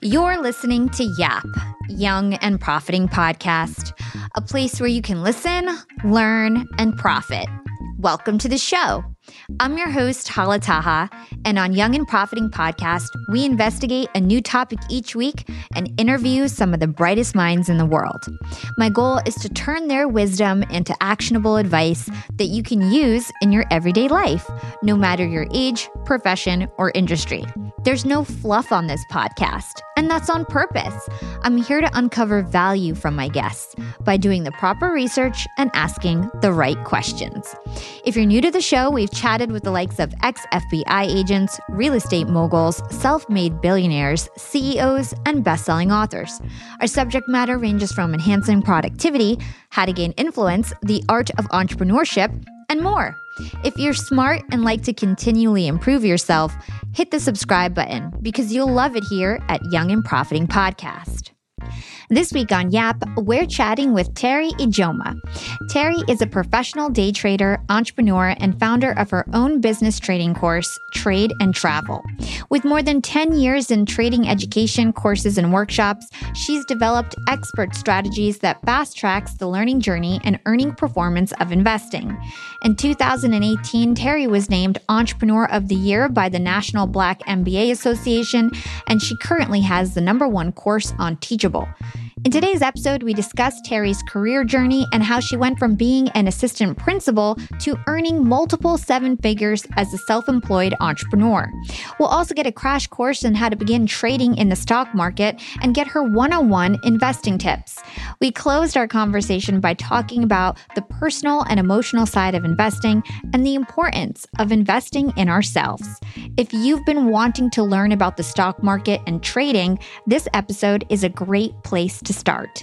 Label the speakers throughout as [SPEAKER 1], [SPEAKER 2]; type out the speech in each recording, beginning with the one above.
[SPEAKER 1] You're listening to YAP, Young and Profiting Podcast, a place where you can listen, learn, and profit. Welcome to the show. I'm your host, Hala Taha, and on Young and Profiting Podcast, we investigate a new topic each week and interview some of the brightest minds in the world. My goal is to turn their wisdom into actionable advice that you can use in your everyday life, no matter your age, profession, or industry. There's no fluff on this podcast, and that's on purpose. I'm here to uncover value from my guests by doing the proper research and asking the right questions. If you're new to the show, we've chatted with the likes of ex-FBI agents, real estate moguls, self-made billionaires, CEOs, and best-selling authors. Our subject matter ranges from enhancing productivity, how to gain influence, the art of entrepreneurship, and more. If you're smart and like to continually improve yourself, hit the subscribe button because you'll love it here at Young and Profiting Podcast. This week on YAP, we're chatting with Terry Ijoma. Terry is a professional day trader, entrepreneur, and founder of her own business trading course, Trade and Travel. With more than 10 years in trading education, courses, and workshops, she's developed expert strategies that fast-tracks the learning journey and earning performance of investing. In 2018, Terry was named Entrepreneur of the Year by the National Black MBA Association, and she currently has the #1 course on Teachable. In today's episode, we discuss Terry's career journey and how she went from being an assistant principal to earning multiple seven figures as a self-employed entrepreneur. We'll also get a crash course on how to begin trading in the stock market and get her one-on-one investing tips. We closed our conversation by talking about the personal and emotional side of investing and the importance of investing in ourselves. If you've been wanting to learn about the stock market and trading, this episode is a great place to start.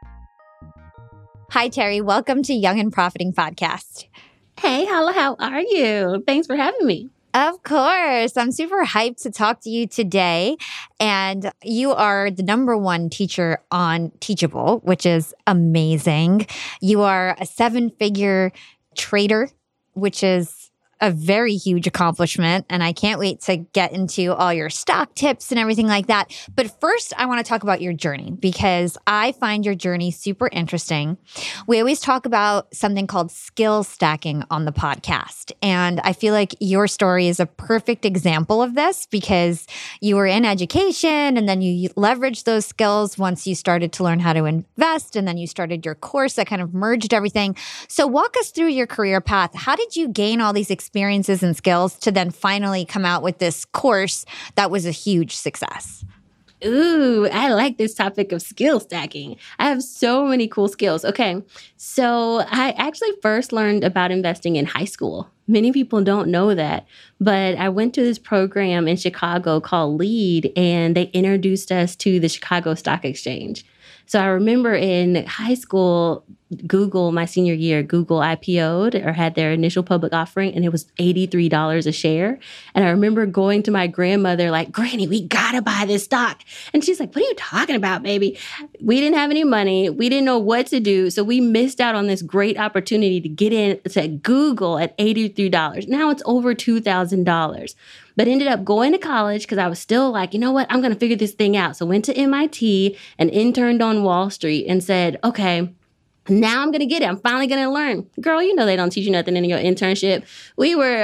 [SPEAKER 1] Hi, Terry. Welcome to Young and Profiting Podcast.
[SPEAKER 2] Hey, Hala, how are you? Thanks for having me.
[SPEAKER 1] Of course. I'm super hyped to talk to you today. And you are the #1 teacher on Teachable, which is amazing. You are a 7-figure trader, which is a very huge accomplishment, and I can't wait to get into all your stock tips and everything like that. But first, I want to talk about your journey because I find your journey super interesting. We always talk about something called skill stacking on the podcast, and I feel like your story is a perfect example of this because you were in education and then you leveraged those skills once you started to learn how to invest, and then you started your course that kind of merged everything. So walk us through your career path. How did you gain all these experiences and skills to then finally come out with this course that was a huge success?
[SPEAKER 2] Ooh, I like this topic of skill stacking. I have so many cool skills. Okay, so I actually first learned about investing in high school. Many people don't know that, but I went to this program in Chicago called LEAD, and they introduced us to the Chicago Stock Exchange. So I remember in high school, Google, my senior year, Google IPO'd or had their initial public offering, and it was $83 a share. And I remember going to my grandmother like, "Granny, we gotta buy this stock." And she's like, "What are you talking about, baby?" We didn't have any money. We didn't know what to do. So we missed out on this great opportunity to get in to Google at $83. Now it's over $2,000. But ended up going to college because I was still like, you know what, I'm going to figure this thing out. So went to MIT and interned on Wall Street and said, okay, now I'm going to get it. I'm finally going to learn. Girl, you know they don't teach you nothing in your internship. We were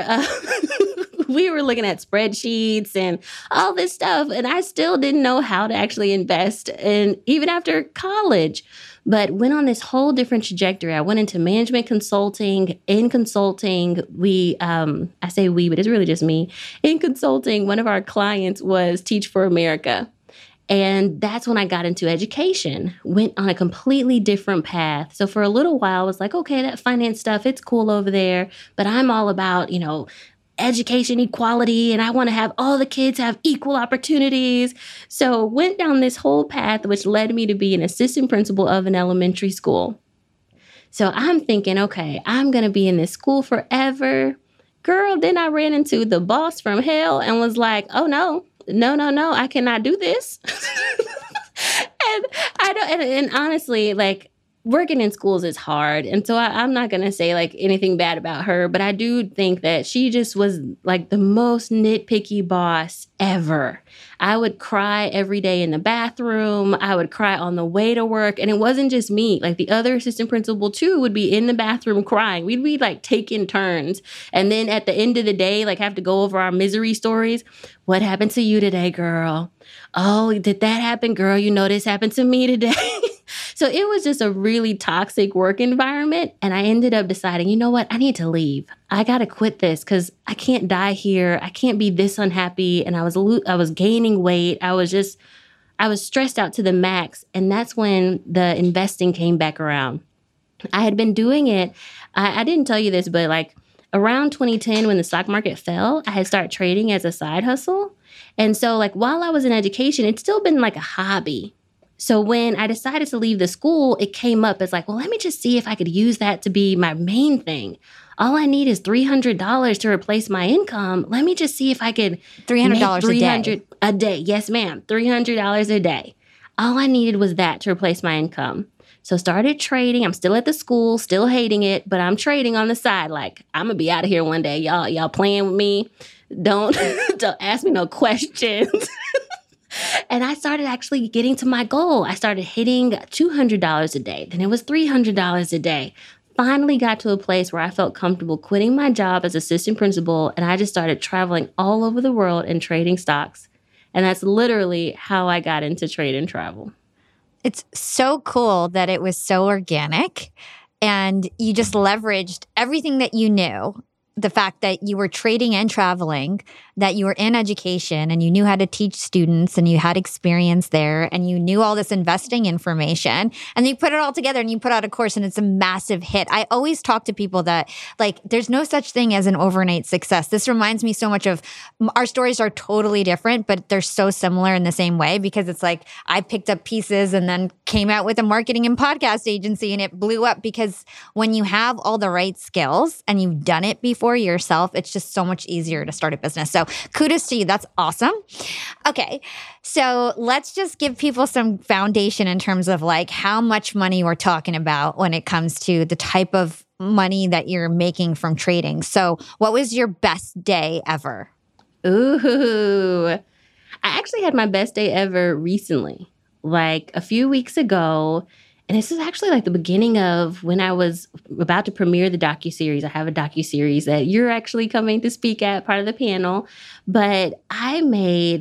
[SPEAKER 2] we were looking at spreadsheets and all this stuff, and I still didn't know how to actually invest, and even after college. But went on this whole different trajectory. I went into management consulting. In consulting, I say we, but it's really just me. In consulting, one of our clients was Teach for America. And that's when I got into education, went on a completely different path. So for a little while, I was like, okay, that finance stuff, it's cool over there. But I'm all about, education equality, and I want to have all the kids have equal opportunities. So went down this whole path, which led me to be an assistant principal of an elementary school. So I'm thinking, okay, I'm going to be in this school forever. Girl, then I ran into the boss from hell and was like, oh, no, I cannot do this. And honestly, like, working in schools is hard. And so I'm not going to say like anything bad about her, but I do think that she just was like the most nitpicky boss ever. I would cry every day in the bathroom. I would cry on the way to work. And it wasn't just me. Like the other assistant principal too would be in the bathroom crying. We'd be like taking turns. And then at the end of the day, like have to go over our misery stories. What happened to you today, girl? Oh, did that happen, girl? You know, this happened to me today. So it was just a really toxic work environment. And I ended up deciding, you know what? I need to leave. I got to quit this because I can't die here. I can't be this unhappy. And I was gaining weight. I was stressed out to the max. And that's when the investing came back around. I had been doing it. I didn't tell you this, but like around 2010, when the stock market fell, I had started trading as a side hustle. And so like while I was in education, it's still been like a hobby. So when I decided to leave the school, it came up as like, well, let me just see if I could use that to be my main thing. All I need is $300 to replace my income. Let me just see if I could
[SPEAKER 1] $300
[SPEAKER 2] a day. Yes, ma'am. $300 a day. All I needed was that to replace my income. So started trading. I'm still at the school, still hating it, but I'm trading on the side. Like, I'm going to be out of here one day. Y'all playing with me. Don't ask me no questions. And I started actually getting to my goal. I started hitting $200 a day. Then it was $300 a day. Finally got to a place where I felt comfortable quitting my job as assistant principal. And I just started traveling all over the world and trading stocks. And that's literally how I got into trade and travel.
[SPEAKER 1] It's so cool that it was so organic and you just leveraged everything that you knew. The fact that you were trading and traveling, that you were in education and you knew how to teach students and you had experience there and you knew all this investing information and you put it all together and you put out a course and it's a massive hit. I always talk to people that like there's no such thing as an overnight success. This reminds me so much of our stories are totally different, but they're so similar in the same way because it's like I picked up pieces and then came out with a marketing and podcast agency and it blew up because when you have all the right skills and you've done it before yourself, it's just so much easier to start a business. So kudos to you. That's awesome. Okay. So let's just give people some foundation in terms of like how much money we're talking about when it comes to the type of money that you're making from trading. So what was your best day ever?
[SPEAKER 2] Ooh, I actually had my best day ever recently, like a few weeks ago. And this is actually like the beginning of when I was about to premiere the docuseries. I have a docuseries that you're actually coming to speak at, part of the panel. But I made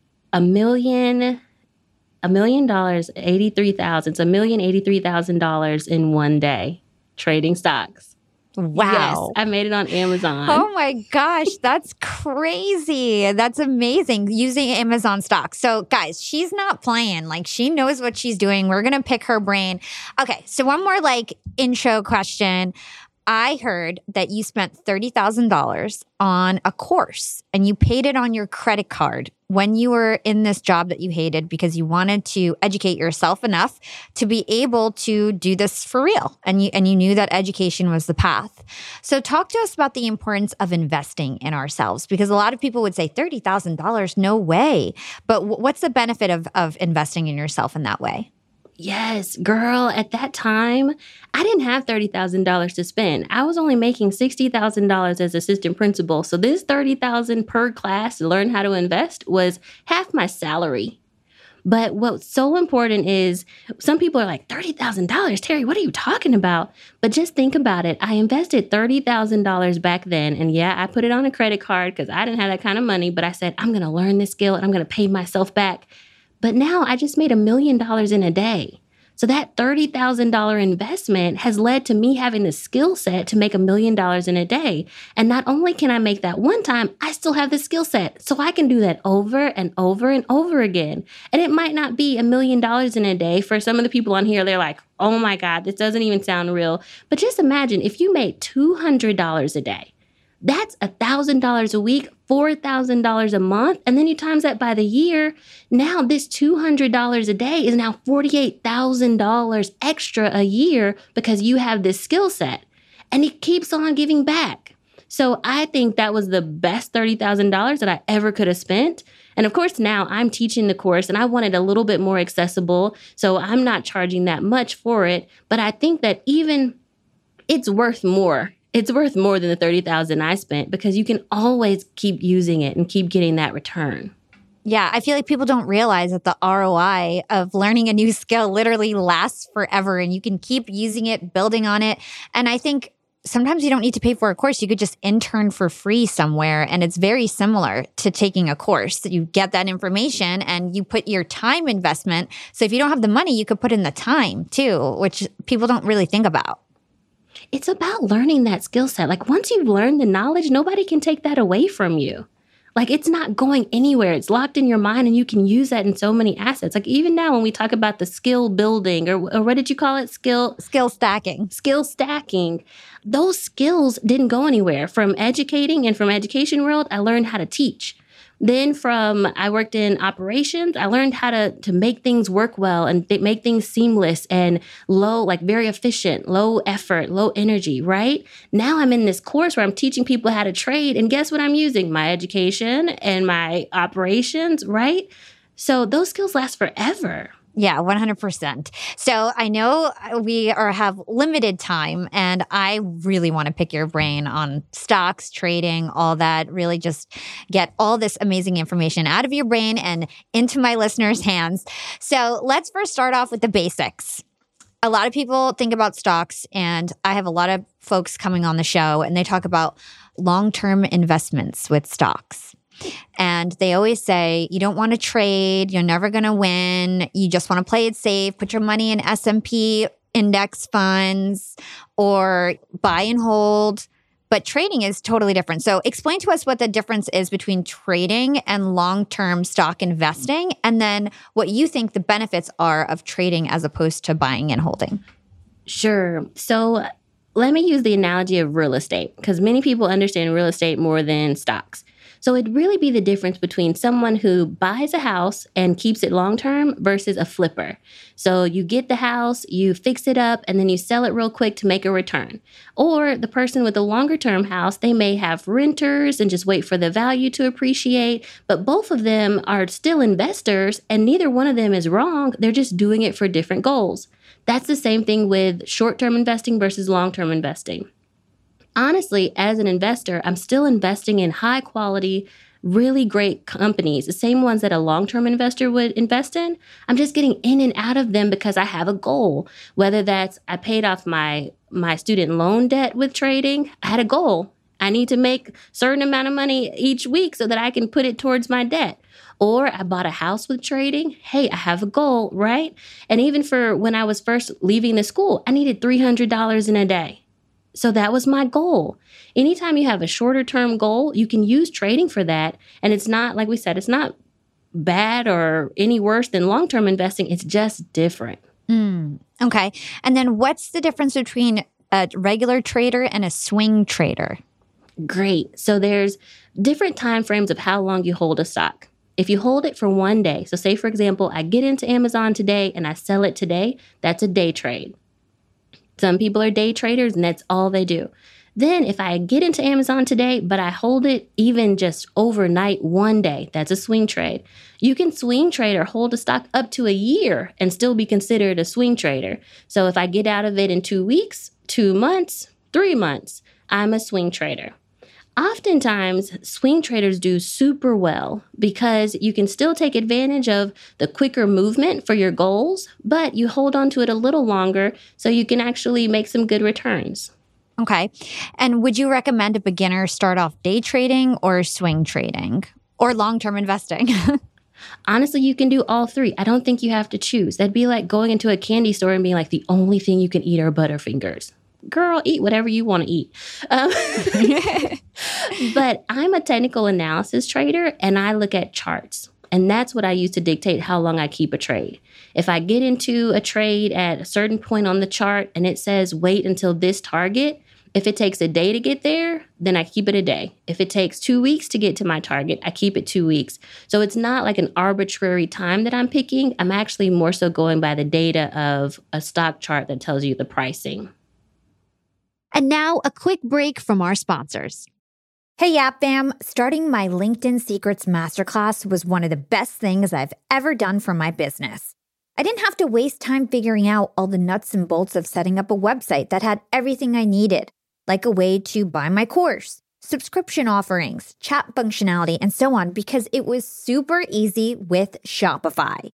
[SPEAKER 2] $1,083,000 in one day trading stocks.
[SPEAKER 1] Wow.
[SPEAKER 2] Yes, I made it on Amazon.
[SPEAKER 1] Oh my gosh, that's crazy. That's amazing. Using Amazon stock. So guys, she's not playing. Like she knows what she's doing. We're going to pick her brain. Okay, so one more like intro question. I heard that you spent $30,000 on a course and you paid it on your credit card when you were in this job that you hated because you wanted to educate yourself enough to be able to do this for real. And you knew that education was the path. So talk to us about the importance of investing in ourselves because a lot of people would say $30,000, no way. But what's the benefit of investing in yourself in that way?
[SPEAKER 2] Yes, girl, at that time, I didn't have $30,000 to spend. I was only making $60,000 as assistant principal. So this $30,000 per class to learn how to invest was half my salary. But what's so important is some people are like, $30,000, Terry, what are you talking about? But just think about it. I invested $30,000 back then. And yeah, I put it on a credit card because I didn't have that kind of money. But I said, I'm going to learn this skill and I'm going to pay myself back. But now I just made $1 million in a day. So that $30,000 investment has led to me having the skill set to make $1 million in a day. And not only can I make that one time, I still have the skill set. So I can do that over and over and over again. And it might not be $1 million in a day. For some of the people on here, they're like, oh my God, this doesn't even sound real. But just imagine if you made $200 a day. That's $1,000 a week, $4,000 a month. And then you times that by the year. Now this $200 a day is now $48,000 extra a year because you have this skill set. And it keeps on giving back. So I think that was the best $30,000 that I ever could have spent. And of course, now I'm teaching the course and I want it a little bit more accessible. So I'm not charging that much for it. But I think that even it's worth more. It's worth more than the $30,000 I spent because you can always keep using it and keep getting that return.
[SPEAKER 1] Yeah, I feel like people don't realize that the ROI of learning a new skill literally lasts forever and you can keep using it, building on it. And I think sometimes you don't need to pay for a course. You could just intern for free somewhere. And it's very similar to taking a course. You get that information and you put your time investment. So if you don't have the money, you could put in the time too, which people don't really think about.
[SPEAKER 2] It's about learning that skill set. Like once you've learned the knowledge, nobody can take that away from you. Like it's not going anywhere. It's locked in your mind and you can use that in so many assets. Like even now when we talk about the skill building or what did you call it? Skill
[SPEAKER 1] stacking.
[SPEAKER 2] Skill stacking. Those skills didn't go anywhere. From educating and from education world, I learned how to teach. Then I worked in operations, I learned how to make things work well and make things seamless and very efficient, low effort, low energy, right? Now I'm in this course where I'm teaching people how to trade. And guess what I'm using? My education and my operations, right? So those skills last forever.
[SPEAKER 1] Yeah, 100%. So I know we have limited time and I really want to pick your brain on stocks, trading, all that, really just get all this amazing information out of your brain and into my listeners' hands. So let's first start off with the basics. A lot of people think about stocks and I have a lot of folks coming on the show and they talk about long-term investments with stocks. And they always say, you don't want to trade. You're never going to win. You just want to play it safe. Put your money in S&P index funds or buy and hold. But trading is totally different. So explain to us what the difference is between trading and long-term stock investing, and then what you think the benefits are of trading as opposed to buying and holding.
[SPEAKER 2] Sure. So let me use the analogy of real estate because many people understand real estate more than stocks. So it'd really be the difference between someone who buys a house and keeps it long-term versus a flipper. So you get the house, you fix it up, and then you sell it real quick to make a return. Or the person with a longer-term house, they may have renters and just wait for the value to appreciate. But both of them are still investors, and neither one of them is wrong. They're just doing it for different goals. That's the same thing with short-term investing versus long-term investing. Honestly, as an investor, I'm still investing in high quality, really great companies, the same ones that a long-term investor would invest in. I'm just getting in and out of them because I have a goal. Whether that's I paid off my student loan debt with trading, I had a goal. I need to make a certain amount of money each week so that I can put it towards my debt. Or I bought a house with trading. Hey, I have a goal, right? And even for when I was first leaving the school, I needed $300 in a day. So that was my goal. Anytime you have a shorter term goal, you can use trading for that. And it's not, like we said, it's not bad or any worse than long-term investing. It's just different.
[SPEAKER 1] Okay. And then what's the difference between a regular trader and a swing trader?
[SPEAKER 2] Great. So there's different time frames of how long you hold a stock. If you hold it for one day, so say, for example, I get into Amazon today and I sell it today, that's a day trade. Some people are day traders and that's all they do. Then if I get into Amazon today, but I hold it even just overnight one day, that's a swing trade. You can swing trade or hold a stock up to a year and still be considered a swing trader. So if I get out of it in 2 weeks, 2 months, 3 months, I'm a swing trader. Oftentimes, swing traders do super well because you can still take advantage of the quicker movement for your goals, but you hold on to it a little longer so you can actually make some good returns.
[SPEAKER 1] Okay. And would you recommend a beginner start off day trading or swing trading or long-term investing?
[SPEAKER 2] Honestly, you can do all three. I don't think you have to choose. That'd be like going into a candy store and being like, the only thing you can eat are Butterfingers. Girl, eat whatever you want to eat. But I'm a technical analysis trader and I look at charts. And that's what I use to dictate how long I keep a trade. If I get into a trade at a certain point on the chart and it says wait until this target, if it takes a day to get there, then I keep it a day. If it takes 2 weeks to get to my target, I keep it 2 weeks. So it's not like an arbitrary time that I'm picking. I'm actually more so going by the data of a stock chart that tells you the pricing.
[SPEAKER 1] And now a quick break from our sponsors. Hey, Yap Fam! Starting my LinkedIn Secrets Masterclass was one of the best things I've ever done for my business. I didn't have to waste time figuring out all the nuts and bolts of setting up a website that had everything I needed, like a way to buy my course, subscription offerings, chat functionality, and so on, because it was super easy with Shopify.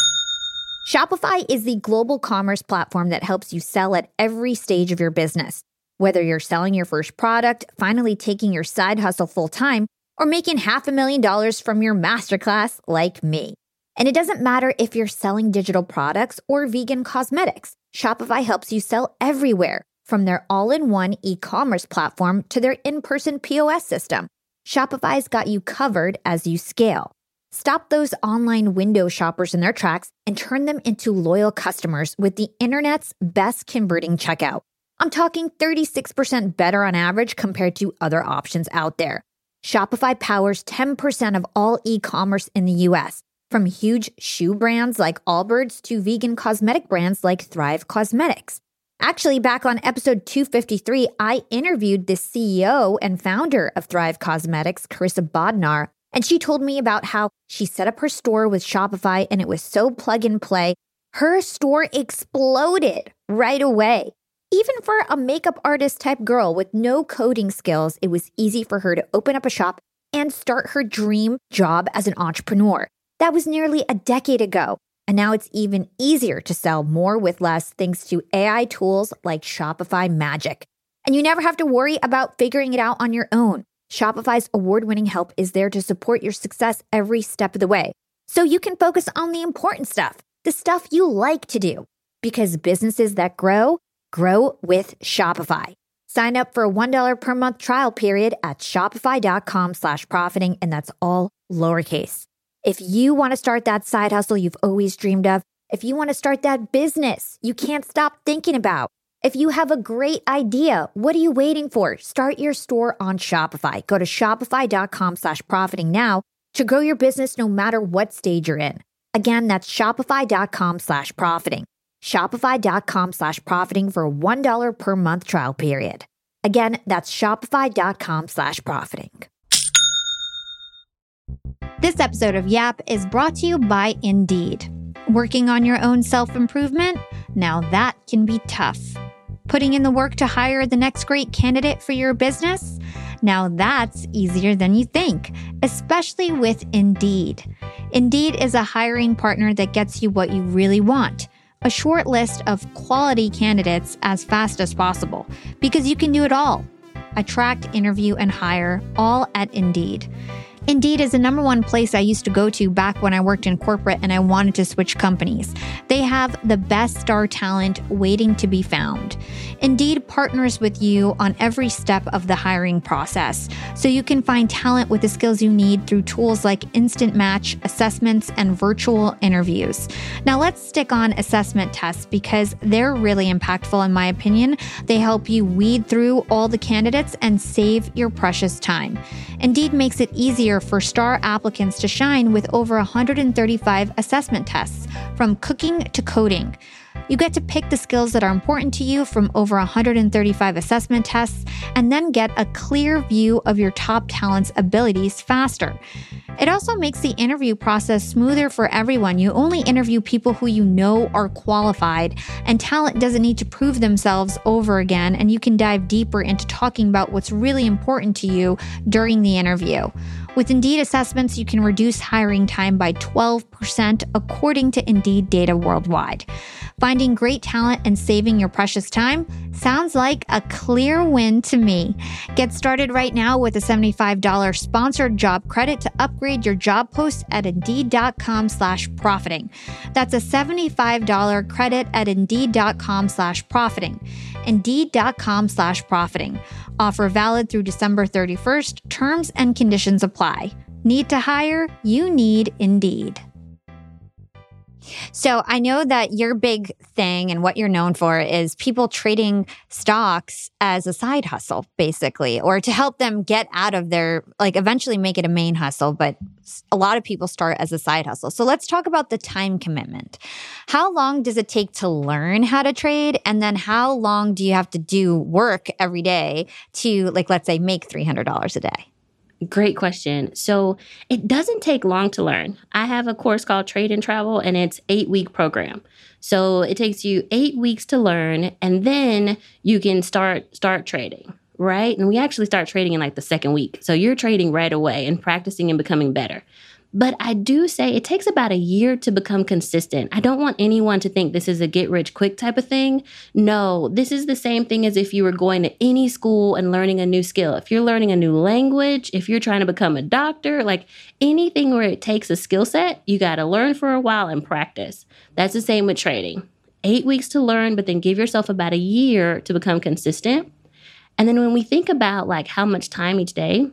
[SPEAKER 1] Shopify is the global commerce platform that helps you sell at every stage of your business. Whether you're selling your first product, finally taking your side hustle full-time, or making $500,000 from your masterclass like me. And it doesn't matter if you're selling digital products or vegan cosmetics. Shopify helps you sell everywhere, from their all-in-one e-commerce platform to their in-person POS system. Shopify's got you covered as you scale. Stop those online window shoppers in their tracks and turn them into loyal customers with the internet's best converting checkout. I'm talking 36% better on average compared to other options out there. Shopify powers 10% of all e-commerce in the US, from huge shoe brands like Allbirds to vegan cosmetic brands like Thrive Cosmetics. Actually, back on episode 253, I interviewed the CEO and founder of Thrive Cosmetics, Carissa Bodnar, and she told me about how she set up her store with Shopify and it was so plug and play. Her store exploded right away. Even for a makeup artist type girl with no coding skills, it was easy for her to open up a shop and start her dream job as an entrepreneur. That was nearly a decade ago. And now it's even easier to sell more with less thanks to AI tools like Shopify Magic. And you never have to worry about figuring it out on your own. Shopify's award-winning help is there to support your success every step of the way. So you can focus on the important stuff, the stuff you like to do. Because businesses that grow with Shopify. Sign up for a $1 per month trial period at shopify.com/profiting, and that's all lowercase. If you want to start that side hustle you've always dreamed of, if you want to start that business you can't stop thinking about, if you have a great idea, what are you waiting for? Start your store on Shopify. Go to shopify.com/profiting now to grow your business no matter what stage you're in. Again, that's shopify.com/profiting. Shopify.com/profiting for a $1 per month trial period. Again, that's shopify.com/profiting. This episode of Yap is brought to you by Indeed. Working on your own self-improvement? Now that can be tough. Putting in the work to hire the next great candidate for your business? Now that's easier than you think, especially with Indeed. Indeed is a hiring partner that gets you what you really want. A short list of quality candidates as fast as possible, because you can do it all. Attract, interview, and hire, all at Indeed. Indeed is the number one place I used to go to back when I worked in corporate and I wanted to switch companies. They have the best star talent waiting to be found. Indeed partners with you on every step of the hiring process, so you can find talent with the skills you need through tools like Instant Match, assessments, and virtual interviews. Now let's stick on assessment tests because they're really impactful in my opinion. They help you weed through all the candidates and save your precious time. Indeed makes it easier for star applicants to shine with over 135 assessment tests, from cooking to coding. You get to pick the skills that are important to you from over 135 assessment tests and then get a clear view of your top talent's abilities faster. It also makes the interview process smoother for everyone. You only interview people who you know are qualified, and talent doesn't need to prove themselves over again, and you can dive deeper into talking about what's really important to you during the interview. With Indeed assessments, you can reduce hiring time by 12% according to Indeed data worldwide. Finding great talent and saving your precious time sounds like a clear win to me. Get started right now with a $75 sponsored job credit to upgrade your job post at Indeed.com/profiting. That's a $75 credit at Indeed.com/profiting. Indeed.com/profiting. Offer valid through December 31st. Terms and conditions apply. Need to hire? You need Indeed. So I know that your big thing and what you're known for is people trading stocks as a side hustle, basically, or to help them get out of their, like, eventually make it a main hustle. But a lot of people start as a side hustle. So let's talk about the time commitment. How long does it take to learn how to trade? And then how long do you have to do work every day to, like, let's say, make $300 a day?
[SPEAKER 2] Great question. So it doesn't take long to learn. I have a course called Trade and Travel, and it's 8-week program. So it takes you 8 weeks to learn, and then you can start trading, right? And we actually start trading in like the second week. So you're trading right away and practicing and becoming better. But I do say it takes about a year to become consistent. I don't want anyone to think this is a get rich quick type of thing. No, this is the same thing as if you were going to any school and learning a new skill. If you're learning a new language, if you're trying to become a doctor, like anything where it takes a skill set, you got to learn for a while and practice. That's the same with trading. 8 weeks to learn, but then give yourself about a year to become consistent. And then when we think about like how much time each day,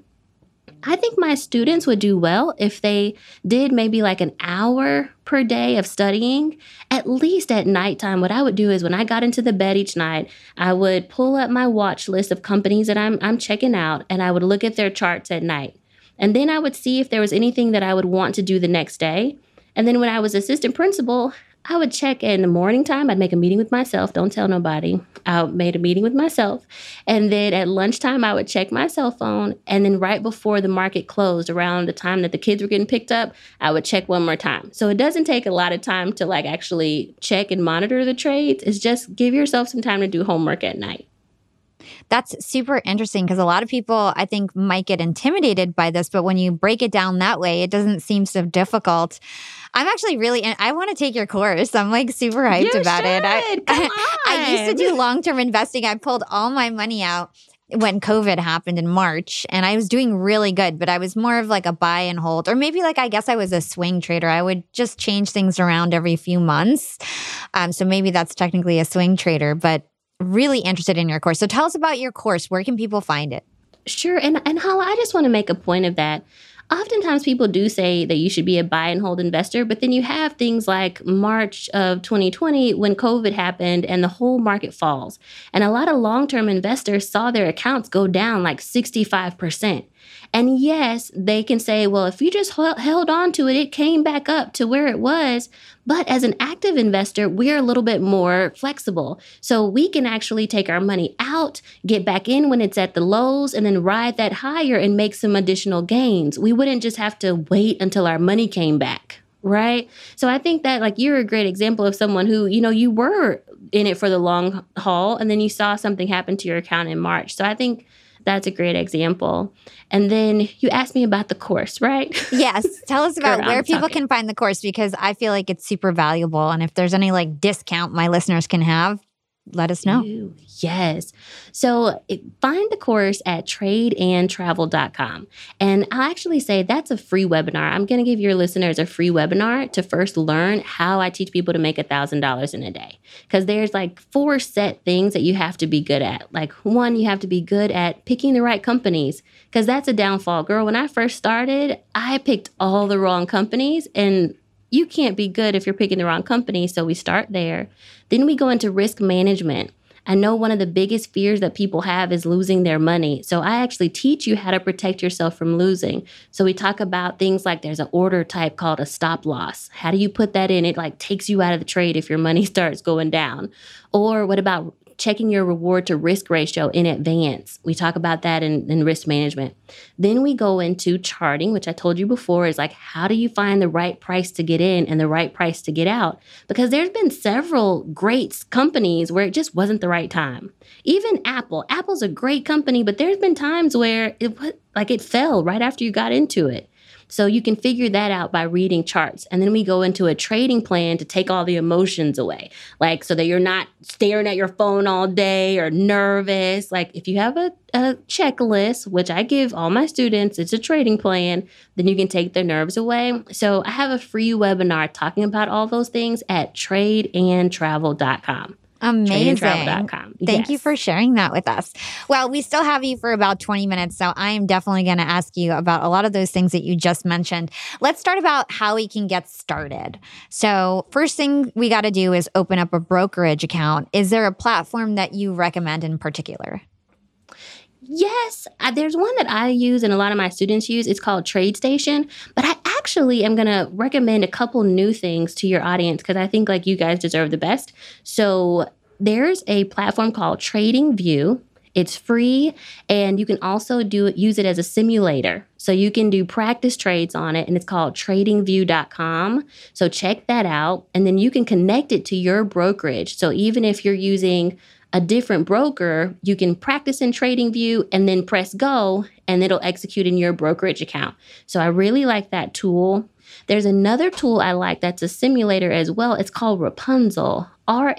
[SPEAKER 2] I think my students would do well if they did maybe like an hour per day of studying, at least at nighttime. What I would do is when I got into the bed each night, I would pull up my watch list of companies that I'm checking out, and I would look at their charts at night. And then I would see if there was anything that I would want to do the next day. And then when I was assistant principal, I would check in the morning time. I'd make a meeting with myself. Don't tell nobody. I made a meeting with myself. And then at lunchtime, I would check my cell phone. And then right before the market closed, around the time that the kids were getting picked up, I would check one more time. So it doesn't take a lot of time to like actually check and monitor the trades. It's just give yourself some time to do homework at night.
[SPEAKER 1] That's super interesting because a lot of people, I think, might get intimidated by this. But when you break it down that way, it doesn't seem so difficult. I'm actually I want to take your course. I'm like super hyped about it.
[SPEAKER 2] Come on.
[SPEAKER 1] I used to do long-term investing. I pulled all my money out when COVID happened in March, and I was doing really good, but I was more of like a buy and hold, or maybe like, I guess I was a swing trader. I would just change things around every few months. So maybe that's technically a swing trader, but really interested in your course. So tell us about your course. Where can people find it?
[SPEAKER 2] Sure. And Hala, I just want to make a point of that. Oftentimes people do say that you should be a buy and hold investor, but then you have things like March of 2020 when COVID happened and the whole market falls. And a lot of long-term investors saw their accounts go down like 65%. And yes, they can say, well, if you just held on to it, it came back up to where it was. But as an active investor, we're a little bit more flexible. So we can actually take our money out, get back in when it's at the lows, and then ride that higher and make some additional gains. We wouldn't just have to wait until our money came back, right? So I think that like you're a great example of someone who, you were in it for the long haul, and then you saw something happen to your account in March. So I think that's a great example. And then you asked me about the course, right?
[SPEAKER 1] Yes. Tell us about where people can find the course, because I feel like it's super valuable. And if there's any like discount my listeners can have, let us know.
[SPEAKER 2] Ooh, yes. So find the course at tradeandtravel.com. And I'll actually say that's a free webinar. I'm going to give your listeners a free webinar to first learn how I teach people to make $1,000 in a day. Because there's like 4 set things that you have to be good at. Like 1, you have to be good at picking the right companies, because that's a downfall. Girl, when I first started, I picked all the wrong companies, and you can't be good if you're picking the wrong company. So we start there. Then we go into risk management. I know one of the biggest fears that people have is losing their money. So I actually teach you how to protect yourself from losing. So we talk about things like there's an order type called a stop loss. How do you put that in? It like takes you out of the trade if your money starts going down. Or what about checking your reward to risk ratio in advance? We talk about that in risk management. Then we go into charting, which I told you before is like, how do you find the right price to get in and the right price to get out? Because there's been several great companies where it just wasn't the right time. Even Apple. Apple's a great company, but there's been times where it fell right after you got into it. So you can figure that out by reading charts. And then we go into a trading plan to take all the emotions away, like so that you're not staring at your phone all day or nervous. Like if you have a checklist, which I give all my students, it's a trading plan, then you can take their nerves away. So I have a free webinar talking about all those things at tradeandtravel.com.
[SPEAKER 1] Amazing.
[SPEAKER 2] Tradeandtravel.com.
[SPEAKER 1] Thank you for sharing that with us. Well, we still have you for about 20 minutes, so I am definitely going to ask you about a lot of those things that you just mentioned. Let's start about how we can get started. So first thing we got to do is open up a brokerage account. Is there a platform that you recommend in particular?
[SPEAKER 2] Yes, there's one that I use and a lot of my students use. It's called TradeStation. But I actually am going to recommend a couple new things to your audience because I think like you guys deserve the best. So there's a platform called TradingView. It's free, and you can also use it as a simulator. So you can do practice trades on it, and it's called tradingview.com. So check that out, and then you can connect it to your brokerage. So even if you're using a different broker, you can practice in TradingView and then press go, and it'll execute in your brokerage account. So I really like that tool. There's another tool I like that's a simulator as well. It's called Rapunzel,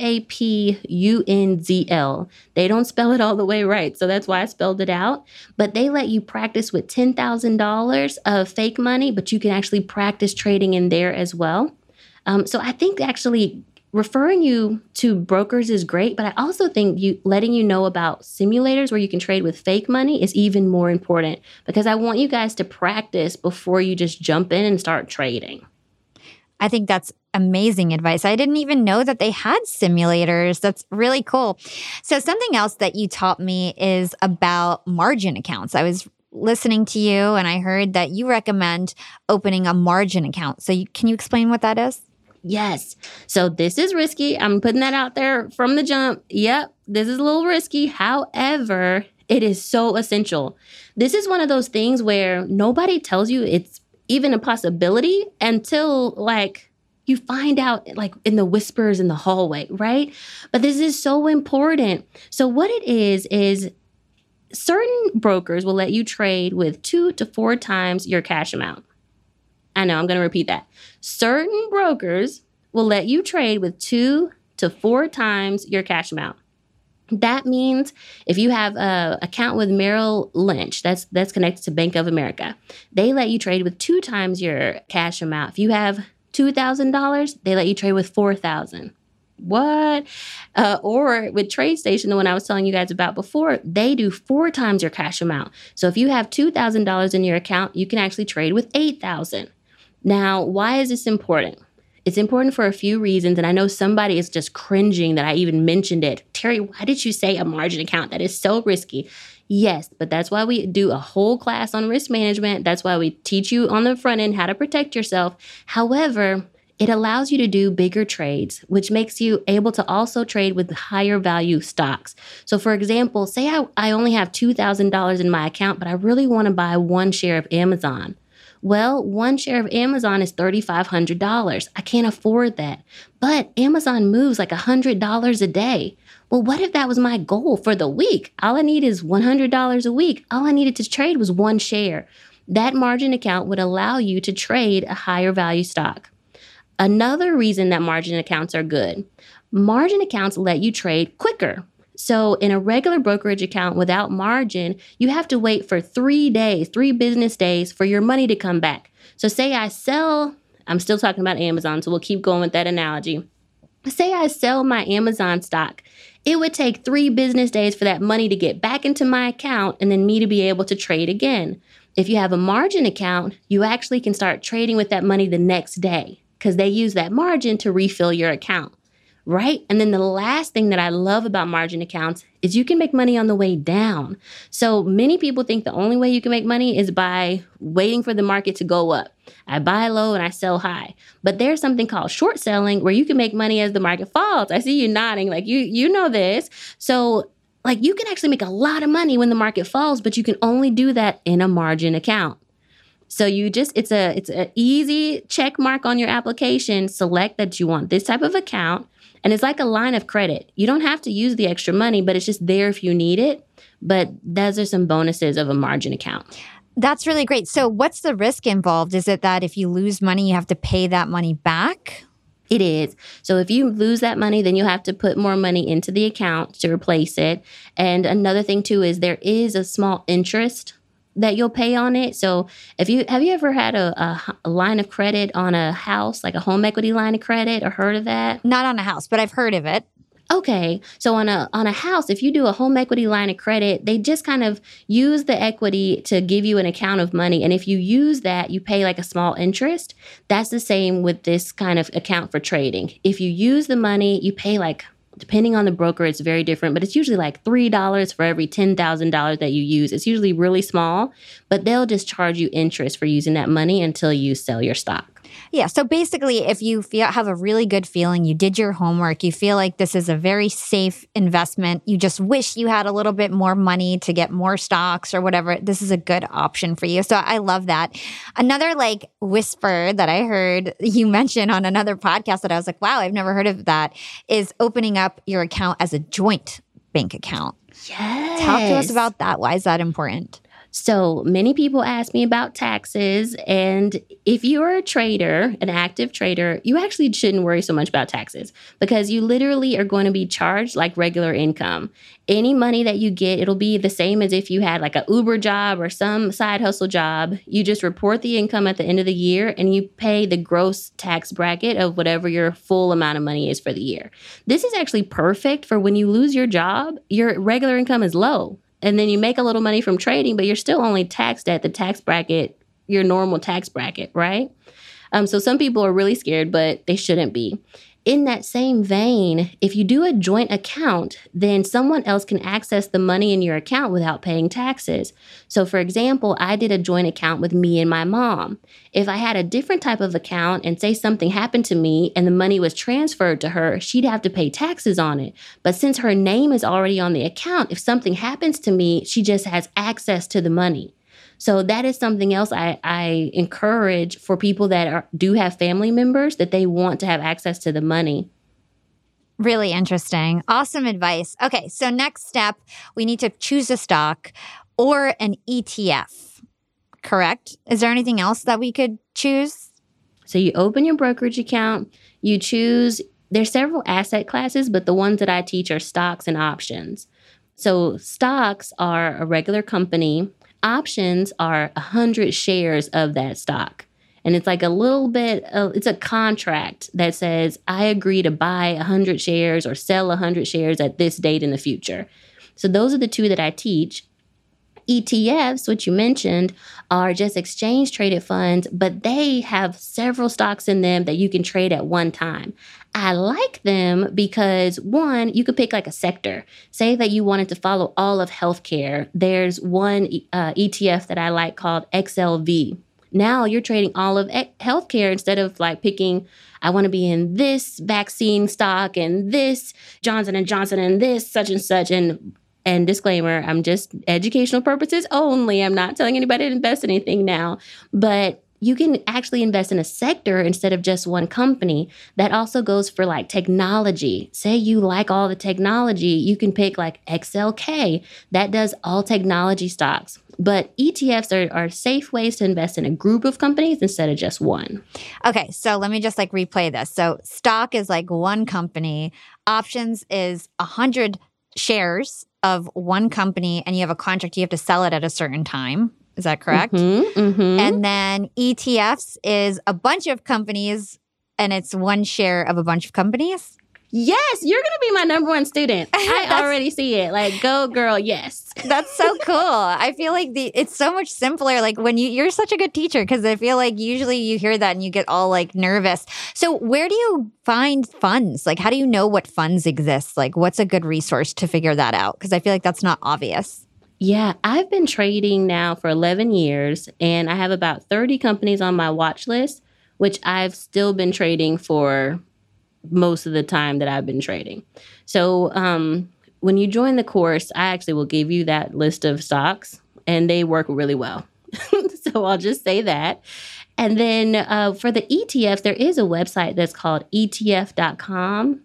[SPEAKER 2] Rapunzl. They don't spell it all the way right, so that's why I spelled it out. But they let you practice with $10,000 of fake money, but you can actually practice trading in there as well. So I think actually referring you to brokers is great, but I also think letting you know about simulators where you can trade with fake money is even more important, because I want you guys to practice before you just jump in and start trading.
[SPEAKER 1] I think that's amazing advice. I didn't even know that they had simulators. That's really cool. So something else that you taught me is about margin accounts. I was listening to you and I heard that you recommend opening a margin account. So can you explain what that is?
[SPEAKER 2] Yes. So this is risky. I'm putting that out there from the jump. Yep, this is a little risky. However, it is so essential. This is one of those things where nobody tells you it's even a possibility until you find out in the whispers in the hallway, right? But this is so important. So what it is certain brokers will let you trade with 2 to 4 times your cash amount. I know, I'm going to repeat that. Certain brokers will let you trade with 2 to 4 times your cash amount. That means if you have an account with Merrill Lynch, that's connected to Bank of America, they let you trade with 2 times your cash amount. If you have $2,000, they let you trade with $4,000. What? Or with TradeStation, the one I was telling you guys about before, they do 4 times your cash amount. So if you have $2,000 in your account, you can actually trade with $8,000. Now, why is this important? It's important for a few reasons, and I know somebody is just cringing that I even mentioned it. Terry, why did you say a margin account? That is so risky. Yes, but that's why we do a whole class on risk management. That's why we teach you on the front end how to protect yourself. However, it allows you to do bigger trades, which makes you able to also trade with higher value stocks. So for example, say I only have $2,000 in my account, but I really want to buy 1 share of Amazon. Well, 1 share of Amazon is $3,500. I can't afford that. But Amazon moves like $100 a day. Well, what if that was my goal for the week? All I need is $100 a week. All I needed to trade was 1 share. That margin account would allow you to trade a higher value stock. Another reason that margin accounts are good, margin accounts let you trade quicker. So in a regular brokerage account without margin, you have to wait for 3 business days for your money to come back. So say I sell, I'm still talking about Amazon, so we'll keep going with that analogy. Say I sell my Amazon stock. It would take 3 business days for that money to get back into my account and then me to be able to trade again. If you have a margin account, you actually can start trading with that money the next day because they use that margin to refill your account. Right? And then the last thing that I love about margin accounts is you can make money on the way down. So many people think the only way you can make money is by waiting for the market to go up. I buy low and I sell high. But there's something called short selling where you can make money as the market falls. I see you nodding like you know this. So you can actually make a lot of money when the market falls, but you can only do that in a margin account. So it's an easy check mark on your application. Select that you want this type of account. And it's like a line of credit. You don't have to use the extra money, but it's just there if you need it. But those are some bonuses of a margin account.
[SPEAKER 1] That's really great. So what's the risk involved? Is it that if you lose money, you have to pay that money back?
[SPEAKER 2] It is. So if you lose that money, then you'll have to put more money into the account to replace it. And another thing too is there is a small interest that you'll pay on it. So have you ever had a line of credit on a house, like a home equity line of credit, or heard of that?
[SPEAKER 1] Not on a house, but I've heard of it.
[SPEAKER 2] Okay. So on a house, if you do a home equity line of credit, they just kind of use the equity to give you an account of money. And if you use that, you pay like a small interest. That's the same with this kind of account for trading. If you use the money, you pay depending on the broker, it's very different, but it's usually like $3 for every $10,000 that you use. It's usually really small, but they'll just charge you interest for using that money until you sell your stock.
[SPEAKER 1] Yeah. So basically, if you have a really good feeling, you did your homework, you feel like this is a very safe investment, you just wish you had a little bit more money to get more stocks or whatever, this is a good option for you. So I love that. Another like whisper that I heard you mention on another podcast that I was like, wow, I've never heard of that, is opening up your account as a joint bank account.
[SPEAKER 2] Yes.
[SPEAKER 1] Talk to us about that. Why is that important?
[SPEAKER 2] So many people ask me about taxes. And if you're a trader, an active trader, you actually shouldn't worry so much about taxes because you literally are going to be charged like regular income. Any money that you get, it'll be the same as if you had like an Uber job or some side hustle job. You just report the income at the end of the year and you pay the gross tax bracket of whatever your full amount of money is for the year. This is actually perfect for when you lose your job, your regular income is low. And then you make a little money from trading, but you're still only taxed at the tax bracket, your normal tax bracket, right? So some people are really scared, but they shouldn't be. In that same vein, if you do a joint account, then someone else can access the money in your account without paying taxes. So for example, I did a joint account with me and my mom. If I had a different type of account and say something happened to me and the money was transferred to her, she'd have to pay taxes on it. But since her name is already on the account, if something happens to me, she just has access to the money. So that is something else I encourage for people that do have family members that they want to have access to the money.
[SPEAKER 1] Really interesting. Awesome advice. Okay, so next step, we need to choose a stock or an ETF, correct? Is there anything else that we could choose?
[SPEAKER 2] So you open your brokerage account, you choose, there's several asset classes, but the ones that I teach are stocks and options. So stocks are a regular company. Options are 100 shares of that stock. And it's like a little bit, it's a contract that says, I agree to buy 100 shares or sell 100 shares at this date in the future. So those are the two that I teach. ETFs, which you mentioned, are just exchange traded funds, but they have several stocks in them that you can trade at one time. I like them because, one, you could pick like a sector. Say that you wanted to follow all of healthcare. There's one ETF that I like called XLV. Now you're trading all of healthcare instead of like picking, I want to be in this vaccine stock and this Johnson & Johnson and this such and such. And disclaimer, I'm just educational purposes only. I'm not telling anybody to invest in anything now. But you can actually invest in a sector instead of just one company. That also goes for like technology. Say you like all the technology, you can pick like XLK. That does all technology stocks. But ETFs are safe ways to invest in a group of companies instead of just one.
[SPEAKER 1] Okay, so let me just like replay this. So stock is like one company. Options is 100 shares of one company, and you have a contract, you have to sell it at a certain time. Is that correct?
[SPEAKER 2] Mm-hmm, mm-hmm.
[SPEAKER 1] And then ETFs is a bunch of companies, and it's one share of a bunch of companies.
[SPEAKER 2] Yes, you're going to be my number one student. I already see it. Like, go girl, yes.
[SPEAKER 1] That's so cool. I feel like it's so much simpler. Like when you're such a good teacher, because I feel like usually you hear that and you get all like nervous. So where do you find funds? Like, how do you know what funds exist? Like, what's a good resource to figure that out? Because I feel like that's not obvious.
[SPEAKER 2] Yeah, I've been trading now for 11 years, and I have about 30 companies on my watch list, which I've still been trading for most of the time that I've been trading. So when you join the course, I actually will give you that list of stocks, and they work really well. So I'll just say that. And then for the ETFs, there is a website that's called ETF.com.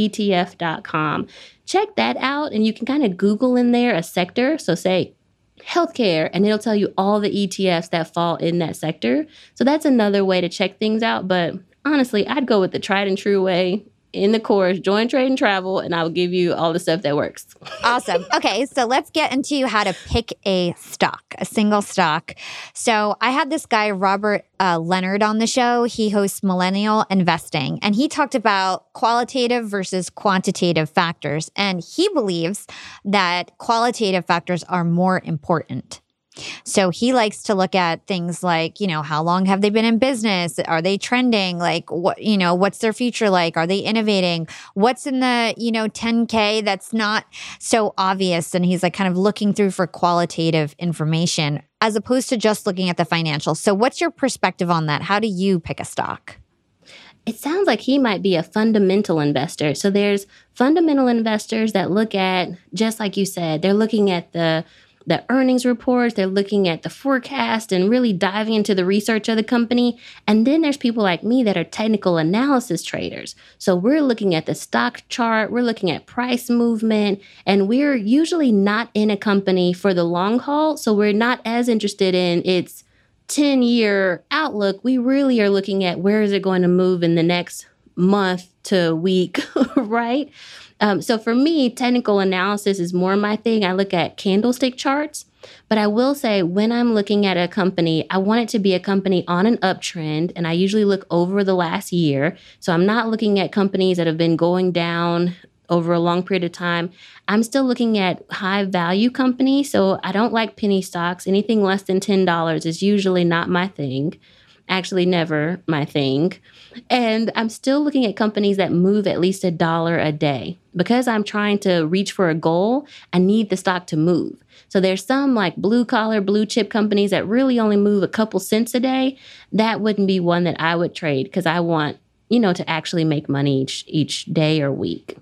[SPEAKER 2] ETF.com. Check that out, and you can kind of Google in there a sector. So say healthcare, and it'll tell you all the ETFs that fall in that sector. So that's another way to check things out. But honestly, I'd go with the tried and true way in the course, join Trade and Travel, and I will give you all the stuff that works.
[SPEAKER 1] Awesome. Okay, so let's get into how to pick a stock, a single stock. So I had this guy, Robert Leonard, on the show. He hosts Millennial Investing, and he talked about qualitative versus quantitative factors. And he believes that qualitative factors are more important. So he likes to look at things like, how long have they been in business? Are they trending? Like, what's their future like? Are they innovating? What's in the, 10K that's not so obvious? And he's like kind of looking through for qualitative information. as opposed to just looking at the financials. So what's your perspective on that? How do you pick a stock?
[SPEAKER 2] It sounds like he might be a fundamental investor. So there's fundamental investors that look at, just like you said, they're looking at the earnings reports, they're looking at the forecast and really diving into the research of the company. And then there's people like me that are technical analysis traders. So we're looking at the stock chart, we're looking at price movement, and we're usually not in a company for the long haul. So we're not as interested in its 10-year outlook. We really are looking at where is it going to move in the next month to week, right? So for me, technical analysis is more my thing. I look at candlestick charts, but I will say when I'm looking at a company, I want it to be a company on an uptrend, and I usually look over the last year. So I'm not looking at companies that have been going down over a long period of time. I'm still looking at high value companies. So I don't like penny stocks. Anything less than $10 is usually not my thing. Actually, never my thing. And I'm still looking at companies that move at least $1 a day. Because I'm trying to reach for a goal, I need the stock to move. So there's some like blue collar, blue chip companies that really only move a couple cents a day. That wouldn't be one that I would trade because I want, to actually make money each day or week.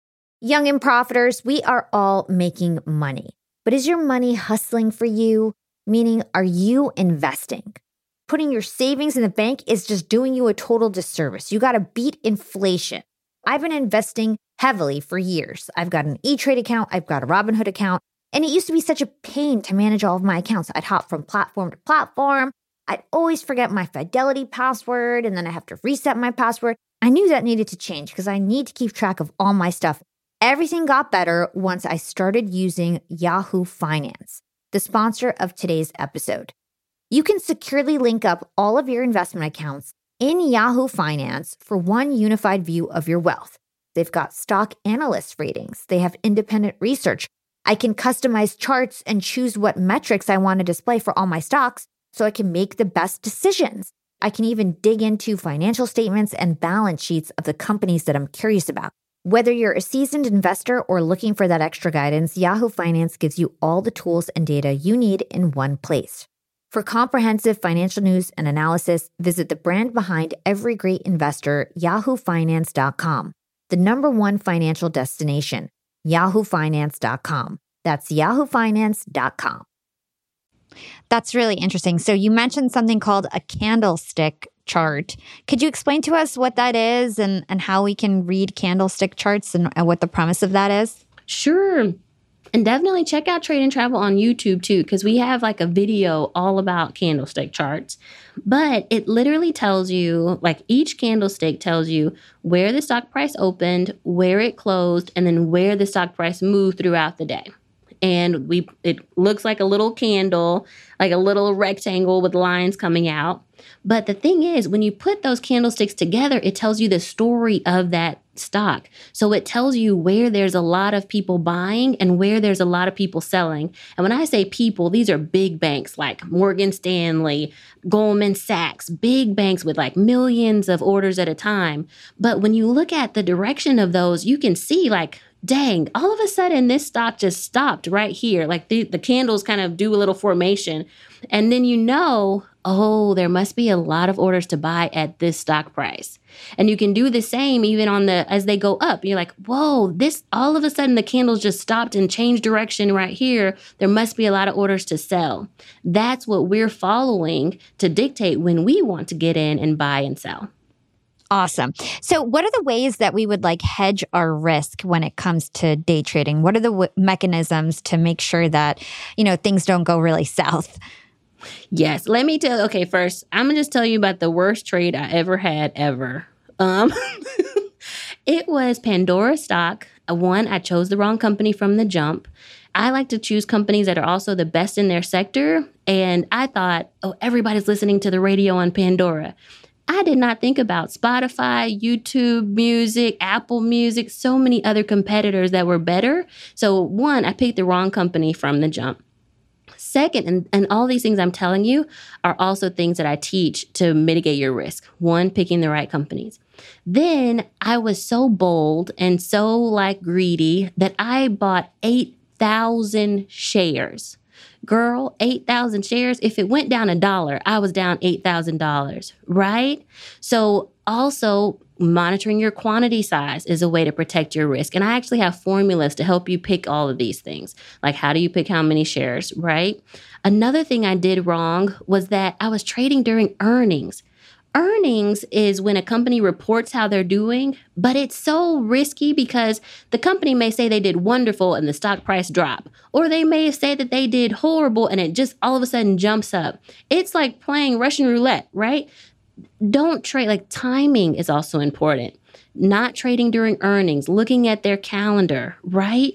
[SPEAKER 1] Young and profiters, we are all making money. But is your money hustling for you? Meaning, are you investing? Putting your savings in the bank is just doing you a total disservice. You got to beat inflation. I've been investing heavily for years. I've got an E-Trade account. I've got a Robinhood account. And it used to be such a pain to manage all of my accounts. I'd hop from platform to platform. I'd always forget my Fidelity password, and then I have to reset my password. I knew that needed to change because I need to keep track of all my stuff. Everything got better once I started using Yahoo Finance, the sponsor of today's episode. You can securely link up all of your investment accounts in Yahoo Finance for one unified view of your wealth. They've got stock analyst ratings. They have independent research. I can customize charts and choose what metrics I want to display for all my stocks so I can make the best decisions. I can even dig into financial statements and balance sheets of the companies that I'm curious about. Whether you're a seasoned investor or looking for that extra guidance, Yahoo Finance gives you all the tools and data you need in one place. For comprehensive financial news and analysis, visit the brand behind every great investor, yahoofinance.com, the #1 financial destination, yahoofinance.com. That's yahoofinance.com. That's really interesting. So you mentioned something called a candlestick chart. Could you explain to us what that is and how we can read candlestick charts and what the premise of that is?
[SPEAKER 2] Sure. And definitely check out Trade and Travel on YouTube too, because we have like a video all about candlestick charts. But it literally tells you, like each candlestick tells you where the stock price opened, where it closed, and then where the stock price moved throughout the day. And it looks like a little candle, like a little rectangle with lines coming out. But the thing is, when you put those candlesticks together, it tells you the story of that stock. So it tells you where there's a lot of people buying and where there's a lot of people selling. And when I say people, these are big banks like Morgan Stanley, Goldman Sachs, big banks with like millions of orders at a time. But when you look at the direction of those, you can see like, dang, all of a sudden this stock just stopped right here. Like the candles kind of do a little formation. And then oh, there must be a lot of orders to buy at this stock price. And you can do the same even as they go up. You're like, whoa, this all of a sudden the candles just stopped and changed direction right here. There must be a lot of orders to sell. That's what we're following to dictate when we want to get in and buy and sell.
[SPEAKER 1] Awesome. So what are the ways that we would hedge our risk when it comes to day trading? What are the mechanisms to make sure that, things don't go really south?
[SPEAKER 2] Yes. Let me tell. Okay, first, I'm going to just tell you about the worst trade I ever had ever. It was Pandora stock. One, I chose the wrong company from the jump. I like to choose companies that are also the best in their sector. And I thought, everybody's listening to the radio on Pandora. I did not think about Spotify, YouTube Music, Apple Music, so many other competitors that were better. So one, I picked the wrong company from the jump. Second, and all these things I'm telling you are also things that I teach to mitigate your risk. One, picking the right companies. Then I was so bold and so greedy that I bought 8,000 shares. Girl, 8,000 shares. If it went down $1, I was down $8,000, right? So also monitoring your quantity size is a way to protect your risk. And I actually have formulas to help you pick all of these things. Like how do you pick how many shares, right? Another thing I did wrong was that I was trading during earnings. Earnings is when a company reports how they're doing, but it's so risky because the company may say they did wonderful and the stock price drop, or they may say that they did horrible and it just all of a sudden jumps up. It's like playing Russian roulette, right? Don't trade. Like timing is also important. Not trading during earnings, looking at their calendar, right?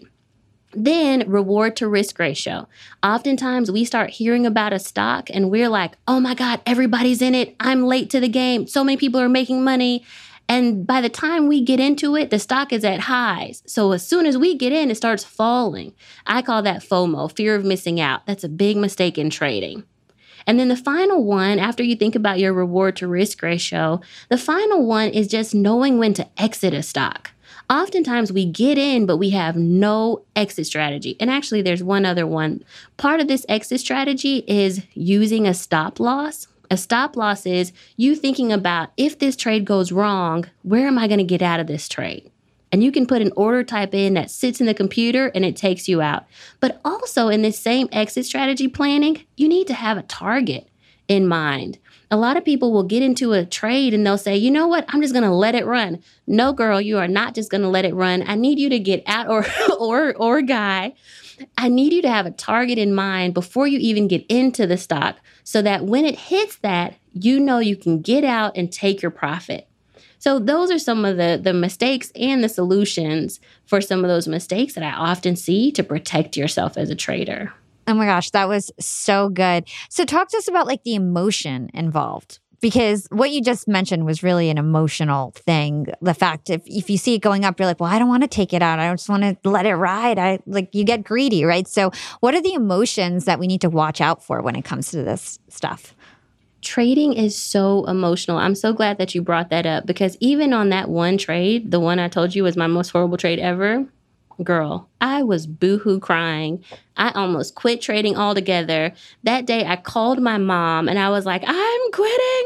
[SPEAKER 2] Then reward to risk ratio. Oftentimes we start hearing about a stock and we're like, oh my God, everybody's in it. I'm late to the game. So many people are making money. And by the time we get into it, the stock is at highs. So as soon as we get in, it starts falling. I call that FOMO, fear of missing out. That's a big mistake in trading. And then the final one, after you think about your reward to risk ratio, the final one is just knowing when to exit a stock. Oftentimes we get in, but we have no exit strategy. And actually, there's one other one. Part of this exit strategy is using a stop loss. A stop loss is you thinking about if this trade goes wrong, where am I going to get out of this trade? And you can put an order type in that sits in the computer and it takes you out. But also in this same exit strategy planning, you need to have a target in mind. A lot of people will get into a trade and they'll say, you know what, I'm just going to let it run. No, girl, you are not just going to let it run. I need you to get out or guy. I need you to have a target in mind before you even get into the stock so that when it hits that, you know you can get out and take your profit. So those are some of the mistakes and the solutions for some of those mistakes that I often see to protect yourself as a trader.
[SPEAKER 1] Oh my gosh, that was so good. So talk to us about like the emotion involved, because what you just mentioned was really an emotional thing. The fact if you see it going up, you're like, well, I don't want to take it out. I just want to let it ride. You get greedy, right? So what are the emotions that we need to watch out for when it comes to this stuff?
[SPEAKER 2] Trading is so emotional. I'm so glad that you brought that up because even on that one trade, the one I told you was my most horrible trade ever, girl, I was boohoo crying. I almost quit trading altogether. That day I called my mom and I was like, I'm quitting.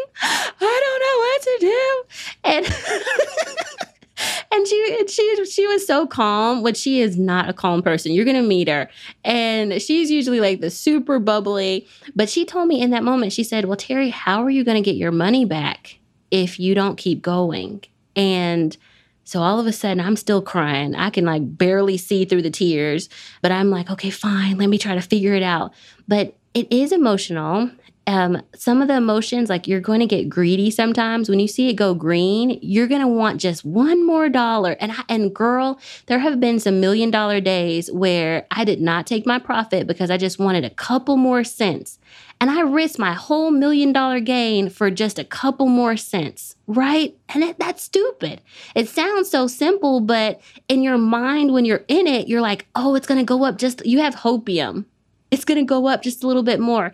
[SPEAKER 2] I don't know what to do. And she was so calm, but she is not a calm person. You're going to meet her. And she's usually like the super bubbly. But she told me in that moment, she said, well, Terry, how are you going to get your money back if you don't keep going? And so all of a sudden, I'm still crying. I can like barely see through the tears, but I'm like, okay, fine, let me try to figure it out. But it is emotional. Some of the emotions, like you're going to get greedy sometimes. When you see it go green, you're going to want just one more dollar. And girl, there have been some $1 million days where I did not take my profit because I just wanted a couple more cents. And I risked my whole $1 million gain for just a couple more cents, right? And that's stupid. It sounds so simple, but in your mind, when you're in it, you're like, oh, it's going to go up you have hopium. It's going to go up just a little bit more.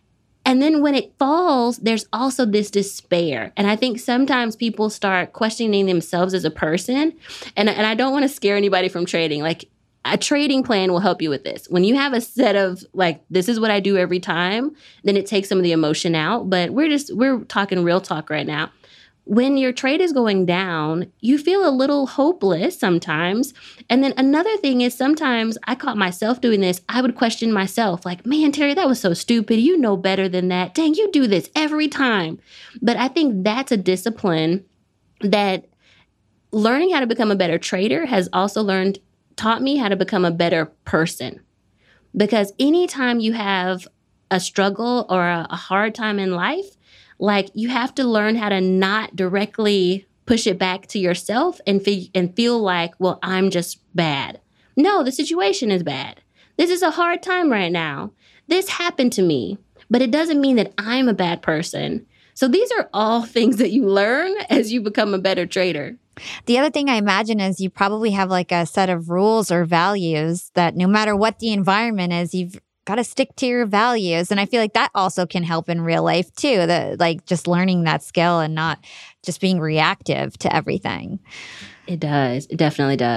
[SPEAKER 2] And then when it falls, there's also this despair. And I think sometimes people start questioning themselves as a person. And I don't want to scare anybody from trading. Like a trading plan will help you with this. When you have a set of like, this is what I do every time, then it takes some of the emotion out. But we're talking real talk right now. When your trade is going down, you feel a little hopeless sometimes. And then another thing is sometimes I caught myself doing this. I would question myself like, man, Terry, that was so stupid. You know better than that. Dang, you do this every time. But I think that's a discipline that learning how to become a better trader has also taught me how to become a better person. Because anytime you have a struggle or a hard time in life, like you have to learn how to not directly push it back to yourself and feel like, well, I'm just bad. No, the situation is bad. This is a hard time right now. This happened to me, but it doesn't mean that I'm a bad person. So these are all things that you learn as you become a better trader.
[SPEAKER 1] The other thing I imagine is you probably have like a set of rules or values that no matter what the environment is, you've got to stick to your values. And I feel like that also can help in real life too, like just learning that skill and not just being reactive to everything.
[SPEAKER 2] It does. It definitely does.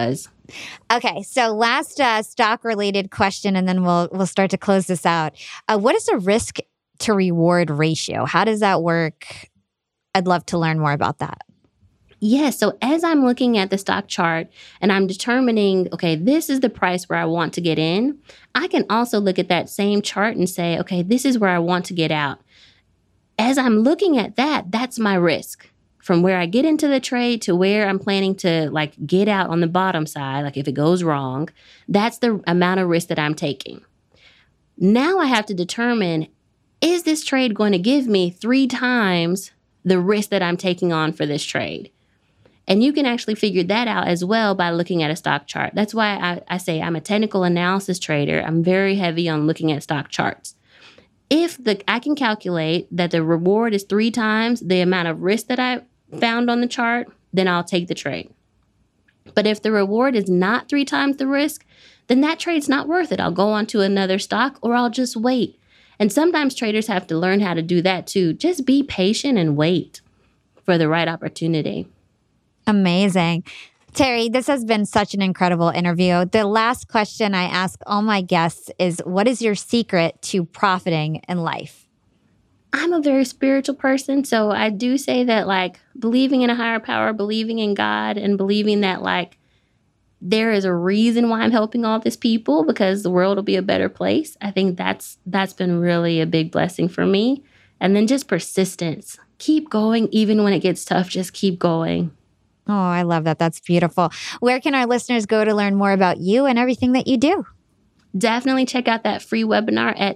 [SPEAKER 1] Okay, so last stock related question, and then we'll start to close this out. What is the risk to reward ratio? How does that work? I'd love to learn more about that.
[SPEAKER 2] Yeah, so as I'm looking at the stock chart and I'm determining, okay, this is the price where I want to get in, I can also look at that same chart and say, okay, this is where I want to get out. As I'm looking at that, that's my risk. From where I get into the trade to where I'm planning to like get out on the bottom side, like if it goes wrong, that's the amount of risk that I'm taking. Now I have to determine, is this trade going to give me 3 times the risk that I'm taking on for this trade? And you can actually figure that out as well by looking at a stock chart. That's why I say I'm a technical analysis trader. I'm very heavy on looking at stock charts. If I can calculate that the reward is 3 times the amount of risk that I found on the chart, then I'll take the trade. But if the reward is not 3 times the risk, then that trade's not worth it. I'll go on to another stock or I'll just wait. And sometimes traders have to learn how to do that too. Just be patient and wait for the right opportunity.
[SPEAKER 1] Amazing. Terry, this has been such an incredible interview. The last question I ask all my guests is, what is your secret to profiting in life?
[SPEAKER 2] I'm a very spiritual person, so I do say that like believing in a higher power, believing in God, and believing that like there is a reason why I'm helping all these people because the world will be a better place. I think that's been really a big blessing for me. And then just persistence. Keep going even when it gets tough. Just keep going.
[SPEAKER 1] Oh, I love that. That's beautiful. Where can our listeners go to learn more about you and everything that you do?
[SPEAKER 2] Definitely check out that free webinar at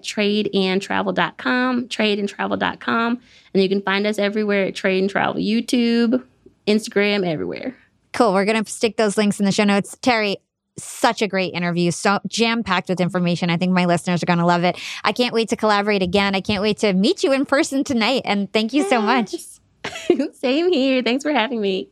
[SPEAKER 2] tradeandtravel.com, and you can find us everywhere at Trade and Travel, YouTube, Instagram, everywhere.
[SPEAKER 1] Cool. We're going to stick those links in the show notes. Terry, such a great interview. So jam-packed with information. I think my listeners are going to love it. I can't wait to collaborate again. I can't wait to meet you in person tonight. And thank you so much.
[SPEAKER 2] Same here. Thanks for having me.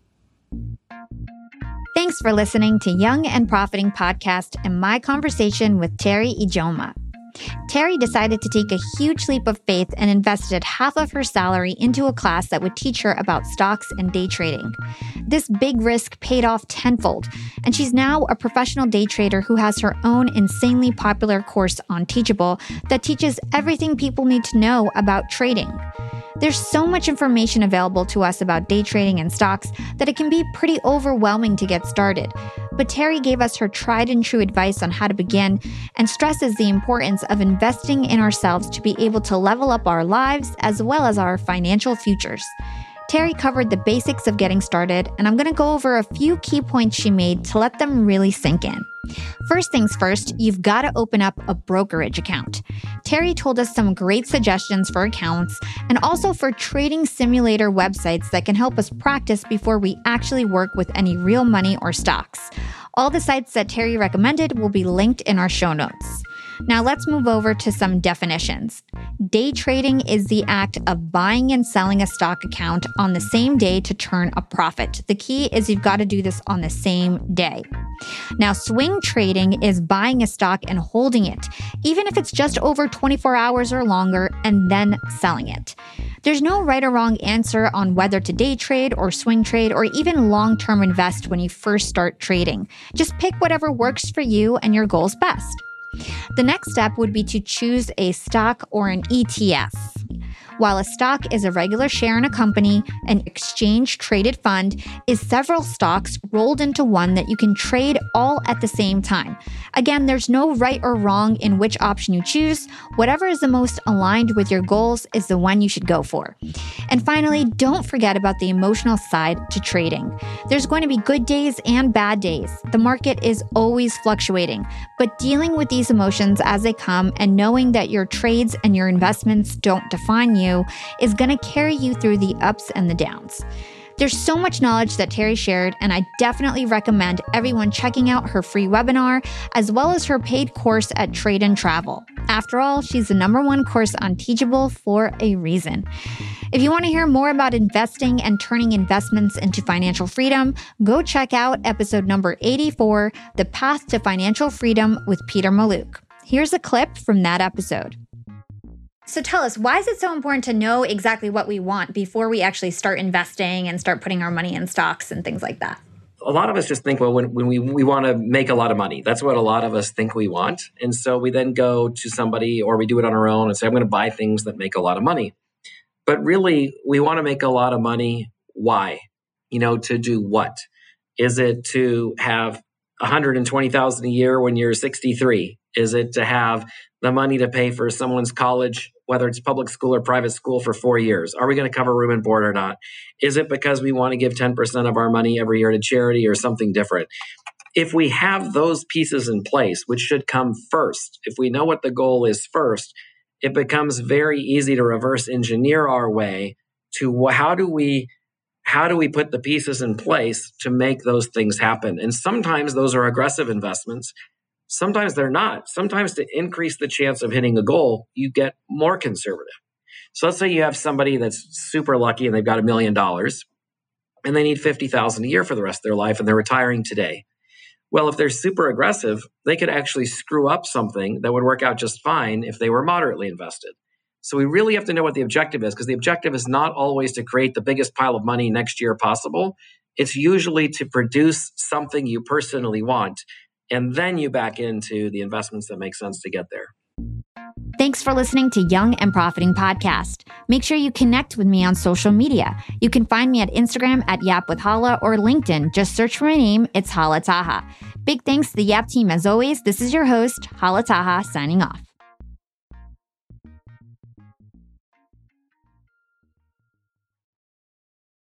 [SPEAKER 1] Thanks for listening to Young and Profiting Podcast and my conversation with Terry Ijoma. Terry decided to take a huge leap of faith and invested half of her salary into a class that would teach her about stocks and day trading. This big risk paid off tenfold, and she's now a professional day trader who has her own insanely popular course on Teachable that teaches everything people need to know about trading. There's so much information available to us about day trading and stocks that it can be pretty overwhelming to get started. But Terry gave us her tried and true advice on how to begin and stresses the importance of investing in ourselves to be able to level up our lives as well as our financial futures. Terry covered the basics of getting started, and I'm going to go over a few key points she made to let them really sink in. First things first, you've got to open up a brokerage account. Terry told us some great suggestions for accounts and also for trading simulator websites that can help us practice before we actually work with any real money or stocks. All the sites that Terry recommended will be linked in our show notes. Now let's move over to some definitions. Day trading is the act of buying and selling a stock account on the same day to turn a profit. The key is you've got to do this on the same day. Now, swing trading is buying a stock and holding it, even if it's just over 24 hours or longer, and then selling it. There's no right or wrong answer on whether to day trade or swing trade or even long-term invest when you first start trading. Just pick whatever works for you and your goals best. The next step would be to choose a stock or an ETF. While a stock is a regular share in a company, an exchange-traded fund is several stocks rolled into one that you can trade all at the same time. Again, there's no right or wrong in which option you choose. Whatever is the most aligned with your goals is the one you should go for. And finally, don't forget about the emotional side to trading. There's going to be good days and bad days. The market is always fluctuating, but dealing with these emotions as they come and knowing that your trades and your investments don't define you is going to carry you through the ups and the downs. There's so much knowledge that Terry shared, and I definitely recommend everyone checking out her free webinar as well as her paid course at Trade and Travel. After all, she's the #1 course on Teachable for a reason. If you want to hear more about investing and turning investments into financial freedom, go check out episode number 84, The Path to Financial Freedom with Peter Mallouk. Here's a clip from that episode. So tell us, why is it so important to know exactly what we want before we actually start investing and start putting our money in stocks and things like that?
[SPEAKER 3] a lot of us just think, well, when we want to make a lot of money, that's what a lot of us think we want. And so we then go to somebody or we do it on our own and say, I'm going to buy things that make a lot of money. But really, we want to make a lot of money. Why? To do what? Is it to have $120,000 a year when you're 63? Is it to have the money to pay for someone's college, whether it's public school or private school, for 4 years? Are we going to cover room and board or not? Is it because we want to give 10% of our money every year to charity or something different? If we have those pieces in place, which should come first, if we know what the goal is first, it becomes very easy to reverse engineer our way to how do we put the pieces in place to make those things happen? And sometimes those are aggressive investments. Sometimes they're not. Sometimes to increase the chance of hitting a goal, you get more conservative. So let's say you have somebody that's super lucky and they've got $1 million and they need $50,000 a year for the rest of their life and they're retiring today. Well, if they're super aggressive, they could actually screw up something that would work out just fine if they were moderately invested. So we really have to know what the objective is, because the objective is not always to create the biggest pile of money next year possible. It's usually to produce something you personally want, and then you back into the investments that make sense to get there.
[SPEAKER 1] Thanks for listening to Young and Profiting Podcast. Make sure you connect with me on social media. You can find me at Instagram at Yap with Hala or LinkedIn. Just search for my name. It's Hala Taha. Big thanks to the Yap team as always. This is your host, Hala Taha, signing off.